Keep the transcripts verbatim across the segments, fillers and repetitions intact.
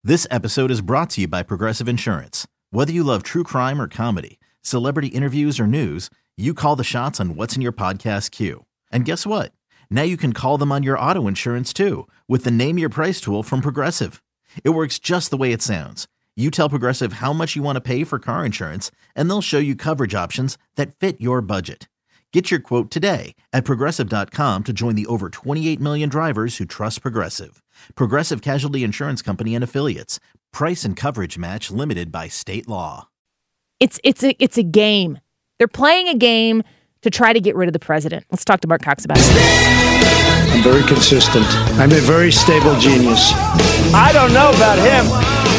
This episode is brought to you by Progressive Insurance. Whether you love true crime or comedy, celebrity interviews or news, you call the shots on what's in your podcast queue. And guess what? Now you can call them on your auto insurance too with the Name Your Price tool from Progressive. It works just the way it sounds. You tell Progressive how much you want to pay for car insurance, and they'll show you coverage options that fit your budget. Get your quote today at Progressive dot com to join the over twenty-eight million drivers who trust Progressive. Progressive Casualty Insurance Company and Affiliates. Price and coverage match limited by state law. It's it's a it's a game. They're playing a game to try to get rid of the president. Let's talk to Mark Cox about it. I'm very consistent. I'm a very stable genius. I don't know about him.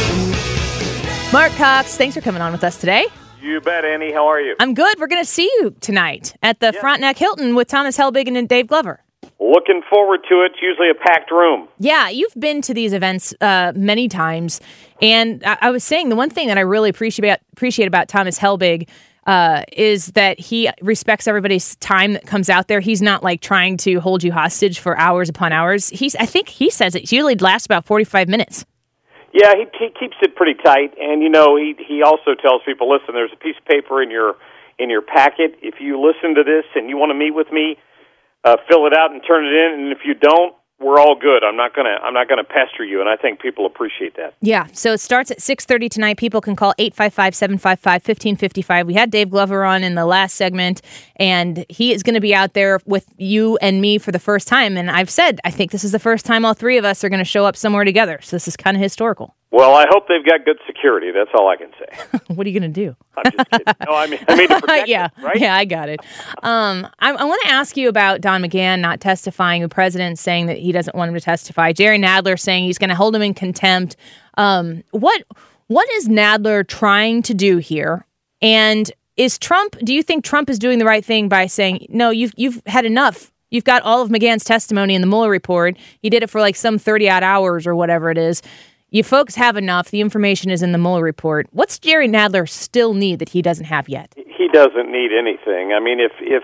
Mark Cox, thanks for coming on with us today. You bet, Annie. How are you? I'm good. We're going to see you tonight at the yeah. Frontenac Hilton with Thomas Helbig and Dave Glover. Looking forward to it. It's usually a packed room. Yeah, you've been to these events uh, many times. And I-, I was saying the one thing that I really appreciate about, appreciate about Thomas Helbig uh, is that he respects everybody's time that comes out there. He's not like trying to hold you hostage for hours upon hours. He's, I think he says it usually lasts about forty-five minutes. Yeah, he, he keeps it pretty tight, and you know he he also tells people, listen, there's a piece of paper in your in your packet. If you listen to this and you want to meet with me, uh, fill it out and turn it in. And if you don't, we're all good. I'm not gonna I'm not gonna pester you, and I think people appreciate that. Yeah. So it starts at six thirty tonight. People can call eight five five, seven five five, one five five five. We had Dave Glover on in the last segment, and he is going to be out there with you and me for the first time. And I've said I think this is the first time all three of us are going to show up somewhere together. So this is kind of historical. Well, I hope they've got good security. That's all I can say. What are you going to do? I'm just kidding. No, I mean, I mean to protect yeah, them, right? Yeah, I got it. Um, I, I want to ask you about Don McGahn not testifying, the president saying that he doesn't want him to testify, Jerry Nadler saying he's going to hold him in contempt. Um, what What is Nadler trying to do here? And is Trump, do you think Trump is doing the right thing by saying, no, you've you've had enough? You've got all of McGahn's testimony in the Mueller report. He did it for like some thirty-odd hours or whatever it is. You folks have enough. The information is in the Mueller report. What's Jerry Nadler still need that he doesn't have yet? He doesn't need anything. I mean, if if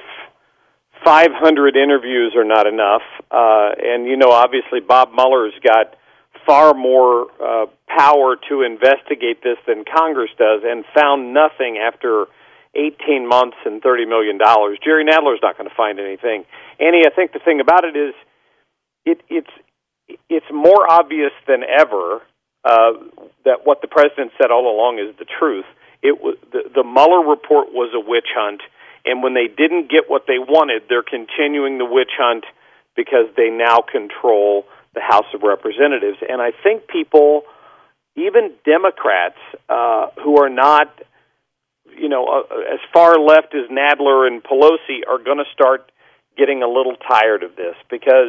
five hundred interviews are not enough, uh, and, you know, obviously Bob Mueller's got far more uh, power to investigate this than Congress does and found nothing after eighteen months and thirty million dollars. Jerry Nadler's not going to find anything. Annie, I think the thing about it is it, it's it's more obvious than ever Uh, that what the president said all along is the truth. It was the, the Mueller report was a witch hunt, and when they didn't get what they wanted, they're continuing the witch hunt because they now control the House of Representatives. And I think people, even Democrats uh, who are not, you know, uh, as far left as Nadler and Pelosi, are going to start getting a little tired of this because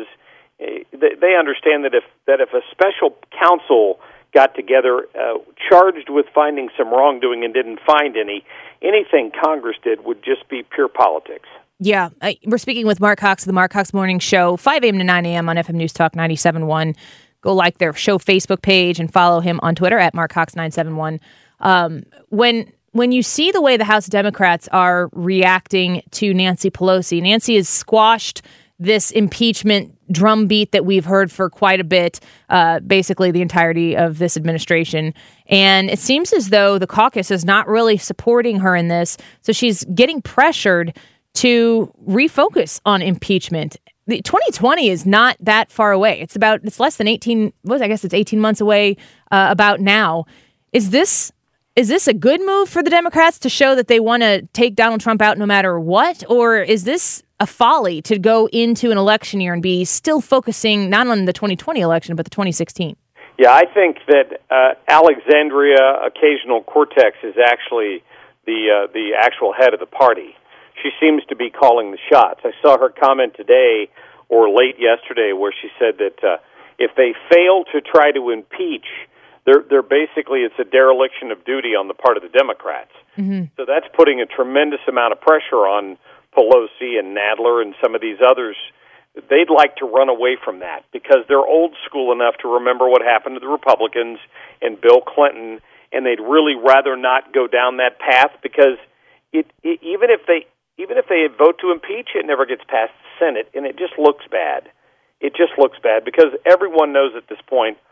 they understand that if that if a special counsel got together, uh, charged with finding some wrongdoing and didn't find any, anything Congress did would just be pure politics. Yeah. Uh, we're speaking with Mark Cox of the Mark Cox Morning Show, five a.m. to nine a.m. on F M News Talk ninety-seven point one. Go like their show Facebook page and follow him on Twitter at Mark Cox nine seven one. Um, when when you see the way the House Democrats are reacting to Nancy Pelosi, Nancy has squashed this impeachment drumbeat that we've heard for quite a bit, uh, basically the entirety of this administration. And it seems as though the caucus is not really supporting her in this. So she's getting pressured to refocus on impeachment. The twenty twenty is not that far away. It's about, it's less than eighteen, well, I guess it's eighteen months away uh, about now. Is this, is this a good move for the Democrats to show that they want to take Donald Trump out no matter what? Or is this a folly to go into an election year and be still focusing not on the twenty twenty election, but the twenty sixteen? Yeah, I think that uh, Alexandria Ocasio-Cortez is actually the uh, the actual head of the party. She seems to be calling the shots. I saw her comment today or late yesterday where she said that uh, if they fail to try to impeach, they're they're basically it's a dereliction of duty on the part of the Democrats. Mm-hmm. So that's putting a tremendous amount of pressure on Pelosi and Nadler and some of these others. They'd like to run away from that because they're old school enough to remember what happened to the Republicans and Bill Clinton, and they'd really rather not go down that path because it, it even if they even if they vote to impeach, it never gets past the Senate, and it just looks bad. It just looks bad because everyone knows at this point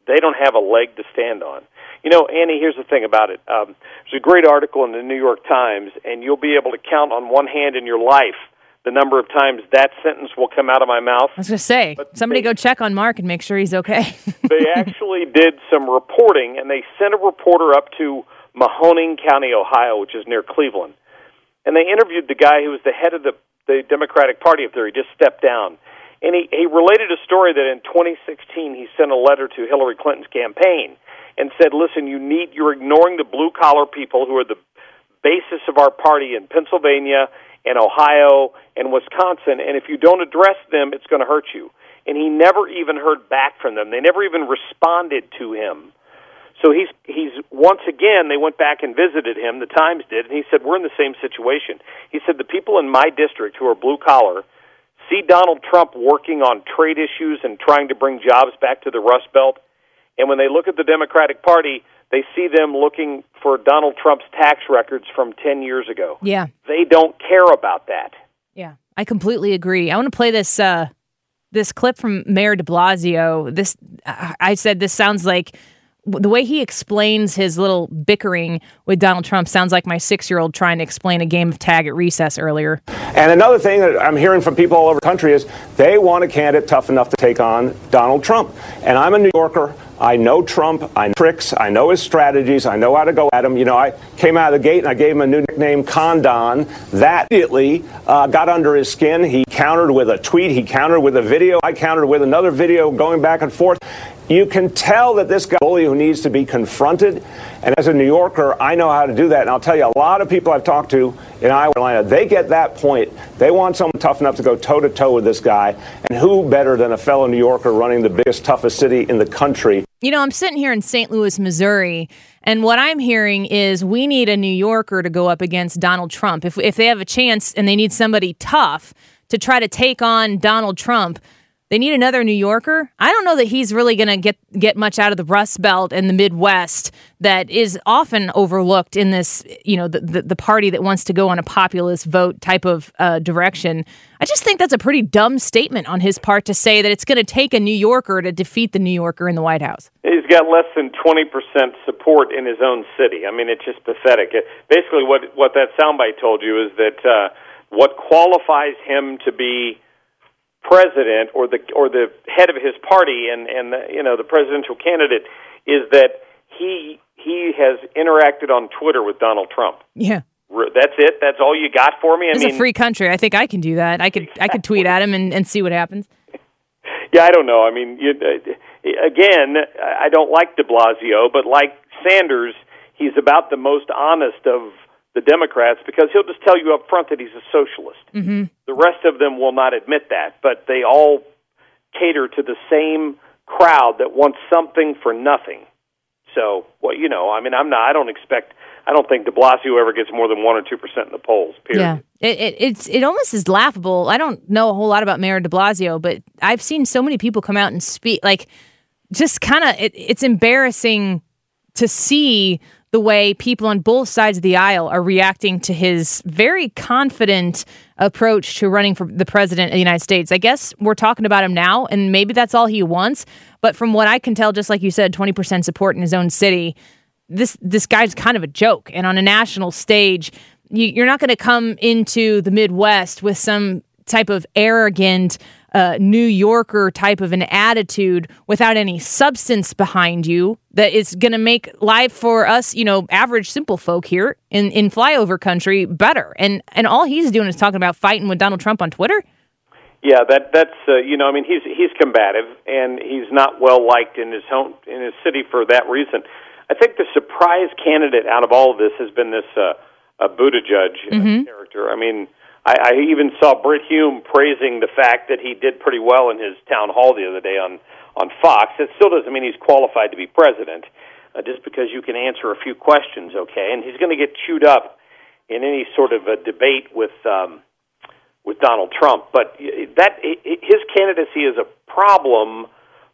they don't have a leg to stand on. You know, Annie, here's the thing about it. Um, there's a great article in the New York Times, and you'll be able to count on one hand in your life the number of times that sentence will come out of my mouth. I was going to say, but somebody they, go check on Mark and make sure he's okay. They actually did some reporting, and they sent a reporter up to Mahoning County, Ohio, which is near Cleveland. And they interviewed the guy who was the head of the, the Democratic Party up there. He just stepped down. And he, he related a story that in twenty sixteen he sent a letter to Hillary Clinton's campaign and said, listen, you need, you're ignoring the blue-collar people who are the basis of our party in Pennsylvania and Ohio and Wisconsin, and if you don't address them, it's going to hurt you. And he never even heard back from them. They never even responded to him. So he's, he's once again, they went back and visited him, the Times did, and he said, we're in the same situation. He said, the people in my district who are blue-collar see Donald Trump working on trade issues and trying to bring jobs back to the Rust Belt, and when they look at the Democratic Party, they see them looking for Donald Trump's tax records from ten years ago. Yeah. They don't care about that. Yeah, I completely agree. I want to play this uh, this clip from Mayor de Blasio. This, I said this sounds like, the way he explains his little bickering with Donald Trump sounds like my six-year-old trying to explain a game of tag at recess earlier. And another thing that I'm hearing from people all over the country is they want a candidate tough enough to take on Donald Trump. And I'm a New Yorker. I know Trump. I know tricks. I know his strategies. I know how to go at him. You know, I came out of the gate and I gave him a new nickname, Condon. That immediately uh, got under his skin. He countered with a tweet. He countered with a video. I countered with another video going back and forth. You can tell that this guy is a bully who needs to be confronted. And as a New Yorker, I know how to do that. And I'll tell you, a lot of people I've talked to in Iowa, Carolina, they get that point. They want someone tough enough to go toe-to-toe with this guy. And who better than a fellow New Yorker running the biggest, toughest city in the country? You know, I'm sitting here in Saint Louis, Missouri, and what I'm hearing is we need a New Yorker to go up against Donald Trump. If if they have a chance and they need somebody tough to try to take on Donald Trump, they need another New Yorker. I don't know that he's really going to get get much out of the Rust Belt and the Midwest that is often overlooked in this, you know, the, the, the party that wants to go on a populist vote type of uh, direction. I just think that's a pretty dumb statement on his part to say that it's going to take a New Yorker to defeat the New Yorker in the White House. He's got less than twenty percent support in his own city. I mean, it's just pathetic. Basically, what, what that soundbite told you is that uh, what qualifies him to be president or the or the head of his party and and the, you know the presidential candidate is that he he has interacted on Twitter with Donald Trump. Yeah, that's it. That's all you got for me. I it's mean, a free country. I think I can do that. I could I could tweet at him and, and see what happens. Yeah, I don't know. I mean, you, uh, again, I don't like De Blasio, but like Sanders, he's about the most honest of the Democrats, because he'll just tell you up front that he's a socialist. Mm-hmm. The rest of them will not admit that, but they all cater to the same crowd that wants something for nothing. So, well, you know, I mean, I'm not. I don't expect. I don't think De Blasio ever gets more than one or two percent in the polls. Period. Yeah, it, it it's it almost is laughable. I don't know a whole lot about Mayor De Blasio, but I've seen so many people come out and speak. Like, just kind of, it, it's embarrassing to see the way people on both sides of the aisle are reacting to his very confident approach to running for the president of the United States. I guess we're talking about him now, and maybe that's all he wants. But from what I can tell, just like you said, twenty percent support in his own city, this this guy's kind of a joke. And on a national stage, you, you're not going to come into the Midwest with some type of arrogant uh, New Yorker type of an attitude without any substance behind you that is going to make life for us, you know, average simple folk here in, in flyover country better. And and all he's doing is talking about fighting with Donald Trump on Twitter. Yeah, that that's uh, you know, I mean, he's he's combative and he's not well liked in his home in his city for that reason. I think the surprise candidate out of all of this has been this uh, uh, Buttigieg uh, mm-hmm. character. I mean, I, I even saw Britt Hume praising the fact that he did pretty well in his town hall the other day on, on Fox. It still doesn't mean he's qualified to be president, uh, just because you can answer a few questions, okay? And he's going to get chewed up in any sort of a debate with um, with Donald Trump. But that his candidacy is a problem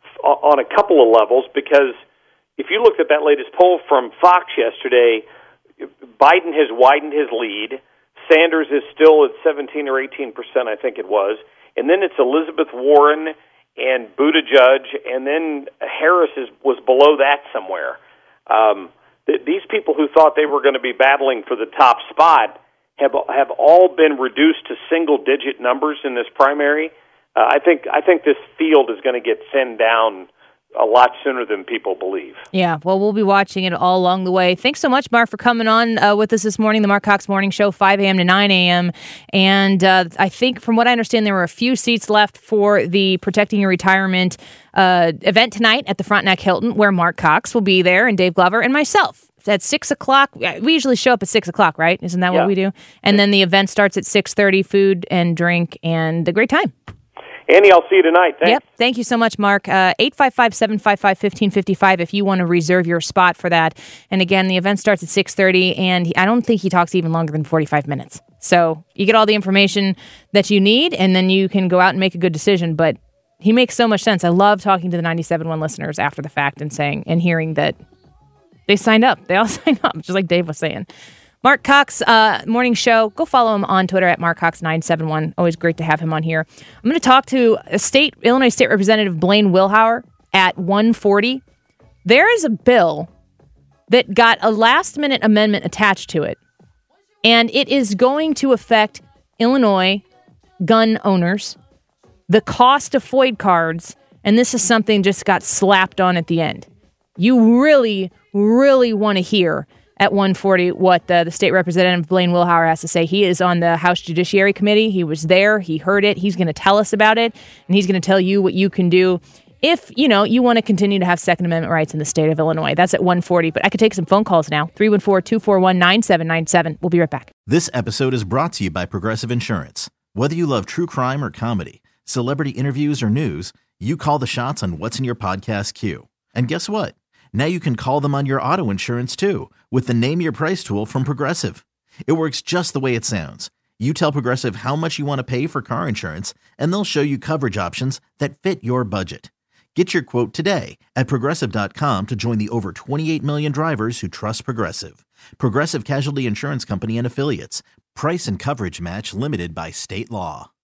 on a couple of levels, because if you looked at that latest poll from Fox yesterday, Biden has widened his lead. Sanders is still at seventeen or eighteen percent, I think it was. And then it's Elizabeth Warren and Buttigieg, and then Harris is, was below that somewhere. Um, th- these people who thought they were going to be battling for the top spot have have all been reduced to single-digit numbers in this primary. Uh, I think I think this field is going to get thinned down a lot sooner than people believe. Yeah, well, we'll be watching it all along the way. Thanks so much, Mark, for coming on uh, with us this morning, the Mark Cox Morning Show, five a.m. to nine a.m. And uh, I think, from what I understand, there were a few seats left for the Protecting Your Retirement uh, event tonight at the Frontenac Hilton, where Mark Cox will be there, and Dave Glover, and myself. At six o'clock. We usually show up at six o'clock, right? Isn't that yeah. what we do? And then the event starts at six thirty, food and drink, and a great time. Annie, I'll see you tonight. Thanks. Yep. Thank you so much, Mark. Uh, eight five five, seven five five, one five five five if you want to reserve your spot for that. And again, the event starts at six thirty, and he, I don't think he talks even longer than forty-five minutes. So you get all the information that you need, and then you can go out and make a good decision. But he makes so much sense. I love talking to the ninety-seven point one listeners after the fact and saying and hearing that they signed up. They all signed up, just like Dave was saying. Mark Cox, uh, morning show. Go follow him on Twitter at Mark Cox nine seven one. Always great to have him on here. I'm going to talk to a state Illinois State Representative Blaine Wilhauer at one forty. There is a bill that got a last-minute amendment attached to it, and it is going to affect Illinois gun owners, the cost of FOID cards, and this is something just got slapped on at the end. You really, really want to hear at one forty what the, the state representative Blaine Wilhauer has to say. He is on the House Judiciary Committee. He was there. He heard it. He's going to tell us about it, and he's going to tell you what you can do if, you know, you want to continue to have Second Amendment rights in the state of Illinois. That's at one forty, but I could take some phone calls now. three one four, two four one, nine seven nine seven. We'll be right back. This episode is brought to you by Progressive Insurance. Whether you love true crime or comedy, celebrity interviews or news, you call the shots on what's in your podcast queue. And guess what? Now you can call them on your auto insurance too with the Name Your Price tool from Progressive. It works just the way it sounds. You tell Progressive how much you want to pay for car insurance, and they'll show you coverage options that fit your budget. Get your quote today at Progressive dot com to join the over twenty-eight million drivers who trust Progressive. Progressive Casualty Insurance Company and Affiliates. Price and coverage match limited by state law.